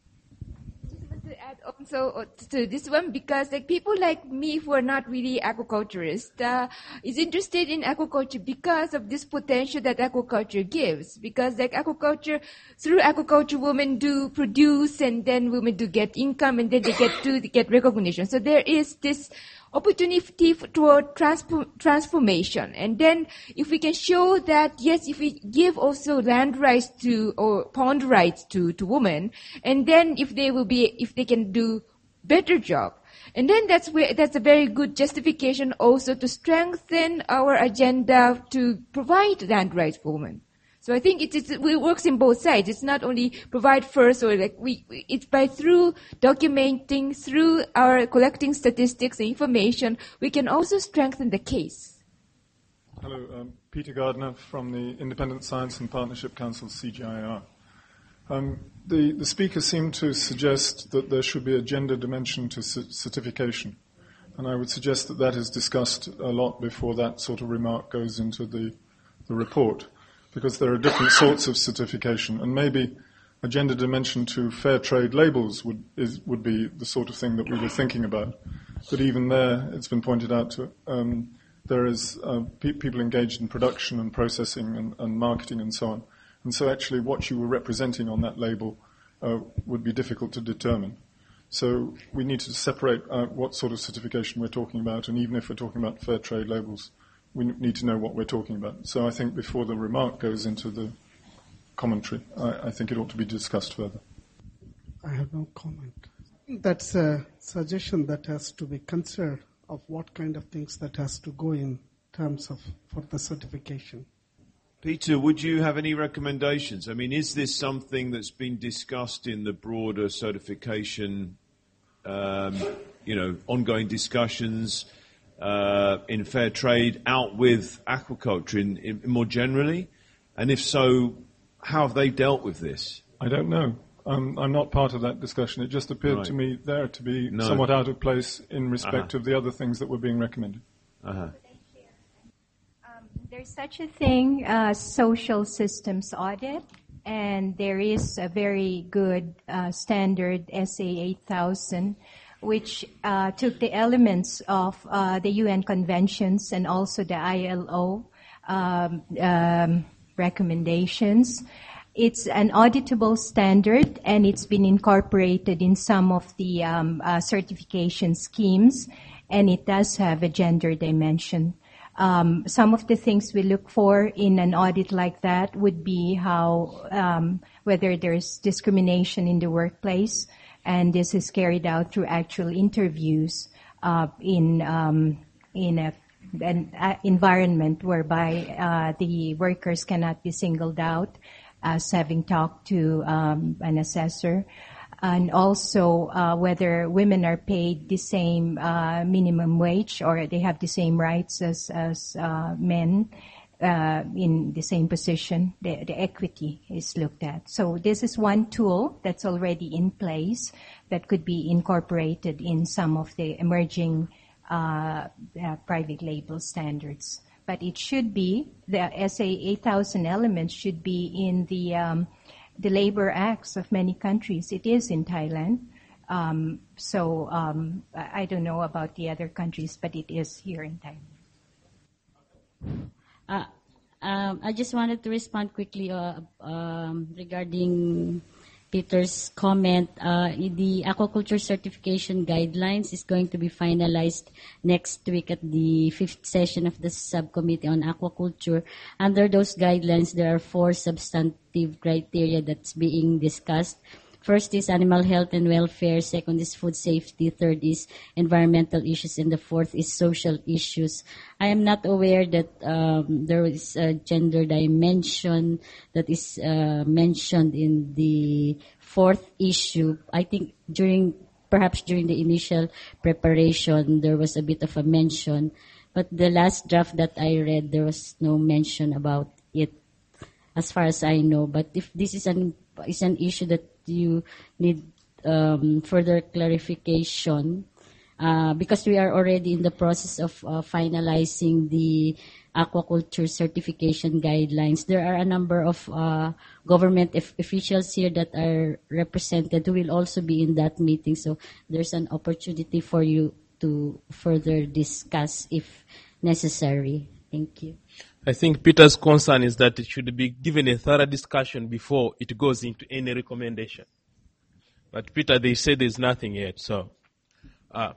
To add also to this one, because like people like me who are not really aquaculturists uh, is interested in aquaculture because of this potential that aquaculture gives. Because like aquaculture, through aquaculture, women do produce, and then women do get income, and then they get to get recognition. So there is this opportunity toward transform, transformation. And then if we can show that, yes, if we give also land rights to, or pond rights to, to women, and then if they will be, if they can do better job, and then that's where, that's a very good justification also to strengthen our agenda to provide land rights for women. So I think it, it's, it works in both sides. It's not only provide first, or like we, it's by through documenting, through our collecting statistics and information, we can also strengthen the case. Hello, um, Peter Gardner from the Independent Science and Partnership Council, C G I R. Um, the, the speaker seemed to suggest that there should be a gender dimension to c- certification. And I would suggest that that is discussed a lot before that sort of remark goes into the, the report. because there are different sorts of certification, and maybe a gender dimension to fair trade labels would is, would be the sort of thing that we were thinking about. But even there, it's been pointed out to um, there is uh, pe- people engaged in production and processing and, and marketing and so on. And so actually what you were representing on that label uh, would be difficult to determine. So we need to separate out what sort of certification we're talking about, and even if we're talking about fair trade labels, we need to know what we're talking about. So I think before the remark goes into the commentary, I, I think it ought to be discussed further. I have no comment. That's a suggestion that has to be considered of what kind of things that has to go in terms of for the certification. Peter, would you have any recommendations? I mean, is this something that's been discussed in the broader certification, um, you know, ongoing discussions uh, in fair trade out with aquaculture in, in, more generally? And if so, how have they dealt with this? I don't know. Um, I'm not part of that discussion. It just appeared Right. to me there to be No. somewhat out of place in respect Uh-huh. of the other things that were being recommended. Uh-huh. There's such a thing as social systems audit, and there is a very good uh, standard S A eight thousand, which uh, took the elements of uh, the U N conventions and also the I L O um, um, recommendations. It's an auditable standard, and it's been incorporated in some of the um, uh, certification schemes, and it does have a gender dimension. Um, some of the things we look for in an audit like that would be how, um, whether there's discrimination in the workplace, and this is carried out through actual interviews uh, in um, in a, an uh, environment whereby uh, the workers cannot be singled out as having talked to um, an assessor. And also uh, whether women are paid the same uh, minimum wage or they have the same rights as, as uh, men uh, in the same position. The, the equity is looked at. So this is one tool that's already in place that could be incorporated in some of the emerging uh, uh, private label standards. But it should be, the S A eight thousand elements should be in the um, the labor acts of many countries. It is in Thailand. Um, so um, I don't know about the other countries, but it is here in Thailand. Uh, um, I just wanted to respond quickly uh, um, regarding Peter's comment. Uh, the aquaculture certification guidelines is going to be finalized next week at the fifth session of the subcommittee on aquaculture. Under those guidelines, there are four substantive criteria that's being discussed. First is animal health and welfare. Second is food safety. Third is environmental issues. And the fourth is social issues. I am not aware that um, there is a gender dimension that is uh, mentioned in the fourth issue. I think during, perhaps during the initial preparation, there was a bit of a mention. But the last draft that I read, there was no mention about it, as far as I know. But if this is an is an issue that you need um, further clarification, uh, because we are already in the process of uh, finalizing the aquaculture certification guidelines. There are a number of uh, government f- officials here that are represented who will also be in that meeting. So there's an opportunity for you to further discuss if necessary. Thank you. I think Peter's concern is that it should be given a thorough discussion before it goes into any recommendation. But Peter, they say there's nothing yet, so. Uh.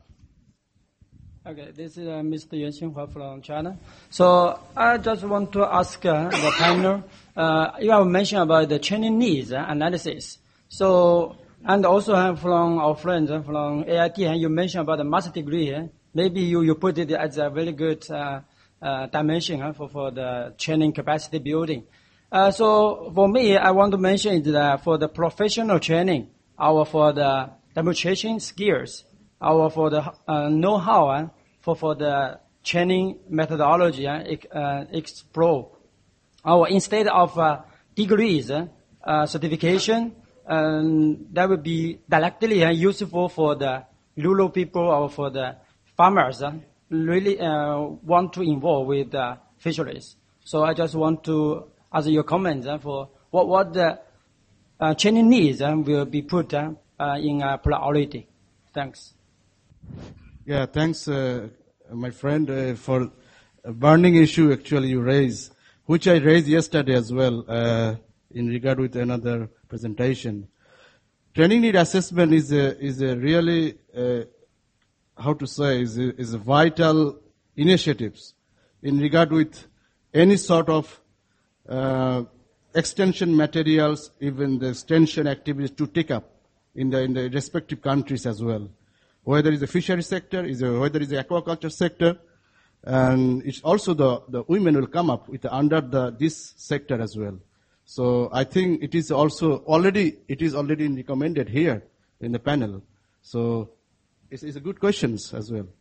Okay, this is uh, Mister Yuan Xinhua from China. So I just want to ask uh, the panel, uh, you have mentioned about the training needs uh, analysis. So, and also uh, from our friends uh, from A I T, uh, you mentioned about the master degree. Uh, maybe you, you put it as a very good uh, Uh, dimension uh, for, for the training capacity building. Uh, so for me, I want to mention is that for the professional training, our for the demonstration skills, our for the uh, know-how, uh, for, for the training methodology, uh, uh, explore. Our instead of uh, degrees, uh, uh, certification, um, that would be directly uh, useful for the rural people or for the farmers. Uh, really uh, want to involve with uh, fisheries. So I just want to as your comments uh, for what what the uh, training needs uh, will be put uh, uh, in uh, priority. Thanks. Yeah, thanks, uh, my friend, uh, for a burning issue actually you raised, which I raised yesterday as well uh, in regard with another presentation. Training need assessment is a, is a really, uh, how to say, is a, is a vital initiatives in regard with any sort of uh, extension materials, even the extension activities to take up in the in the respective countries as well. Whether it's the fishery sector, is a, whether it's the aquaculture sector, and it's also the, the women will come up with under the this sector as well. So I think it is also already it is already recommended here in the panel. So it's, it's a good questions as well.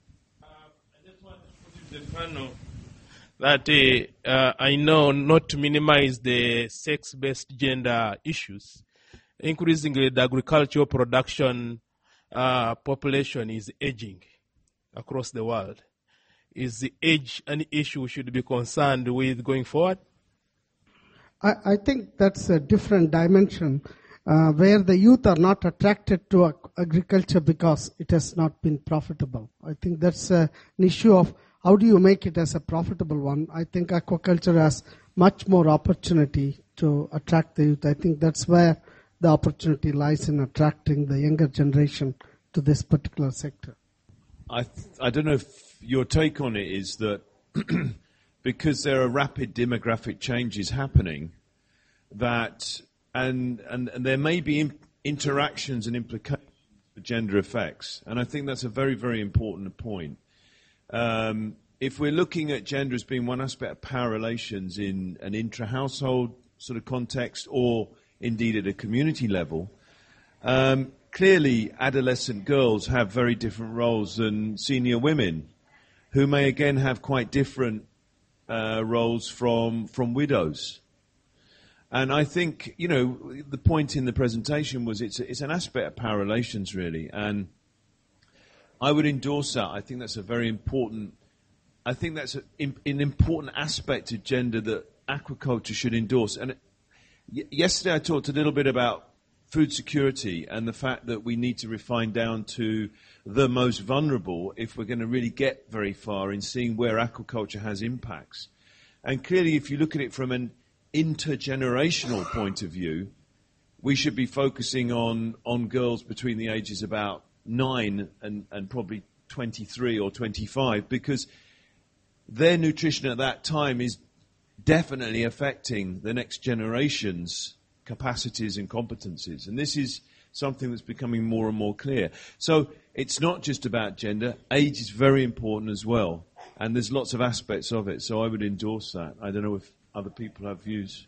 The panel that uh, uh, I know not to minimize the sex-based gender issues. Increasingly, the agricultural production uh, population is aging across the world. Is the age an issue we should be concerned with going forward? I, I think that's a different dimension uh, where the youth are not attracted to ag- agriculture because it has not been profitable. I think that's uh, an issue of how do you make it as a profitable one. I think aquaculture has much more opportunity to attract the youth. I think that's where the opportunity lies in attracting the younger generation to this particular sector. I th- I don't know if your take on it is that because there are rapid demographic changes happening, that and and, and there may be imp- interactions and implications for gender effects, and I think that's a very, very important point. Um, if we're looking at gender as being one aspect of power relations in an intra-household sort of context, or indeed at a community level, um, clearly adolescent girls have very different roles than senior women, who may again have quite different uh, roles from from widows. And I think, you know, the point in the presentation was it's it's an aspect of power relations, really, and I would endorse that. I think that's a very important, I think that's a, in, an important aspect of gender that aquaculture should endorse. And y- yesterday I talked a little bit about food security and the fact that we need to refine down to the most vulnerable if we're going to really get very far in seeing where aquaculture has impacts. And clearly, if you look at it from an intergenerational point of view, we should be focusing on, on girls between the ages about nine and, and probably twenty-three or twenty-five, because their nutrition at that time is definitely affecting the next generation's capacities and competencies. And this is something that's becoming more and more clear. So it's not just about gender. Age is very important as well. And there's lots of aspects of it. So I would endorse that. I don't know if other people have views.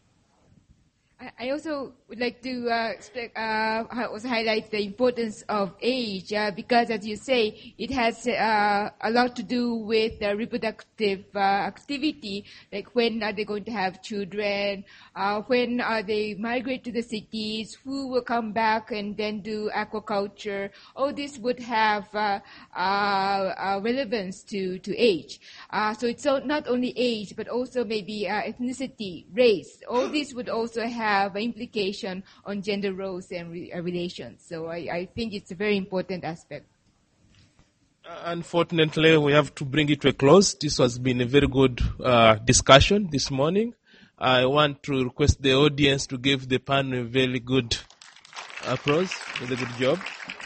I also would like to uh, spe- uh, also highlight the importance of age uh, because, as you say, it has uh, a lot to do with uh, reproductive uh, activity, like when are they going to have children, uh, when are they migrate to the cities, who will come back and then do aquaculture. All this would have uh, uh, uh, relevance to, to age. Uh, so it's so not only age, but also maybe uh, ethnicity, race. All this would also have have an implication on gender roles and re- uh, relations. So I, I think it's a very important aspect. Uh, unfortunately, we have to bring it to a close. This has been a very good uh, discussion this morning. I want to request the audience to give the panel a very good applause for the good job.